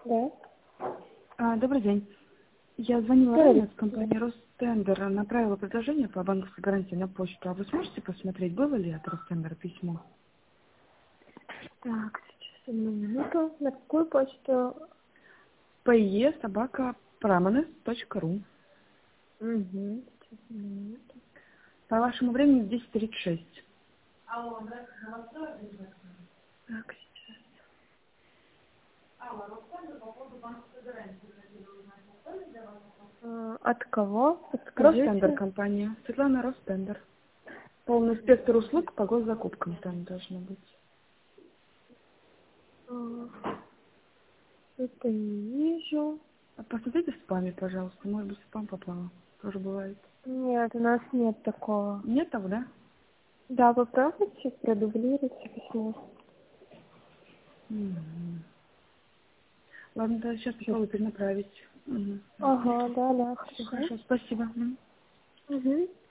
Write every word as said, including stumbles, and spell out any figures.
Да. А, добрый день. Я звонила Да. ранее с компании Ростендер, направила предложение по банковской гарантии на почту. А вы сможете посмотреть, было ли от Ростендера письмо? Так, сейчас одну минуту. На какую почту? пе собака праманес точка ру. Угу. Сейчас одну минуту. По вашему времени в десять тридцать шесть. Так, сейчас. А, от кого? Ростендер Подскажите. компания. Светлана Ростендер. Полный спектр услуг по госзакупкам там должно быть. А, это не вижу. А посмотрите в спаме, пожалуйста. Может быть, в спам попало. Тоже бывает. Нет, у нас нет такого. Нет того, да? Да, попробуйте продублируйте письмо. Мгм. Ладно, да, сейчас Сейчас. попробую перенаправить. Угу. Ага, да, да, Все хорошо. хорошо, спасибо. Мгм. Угу.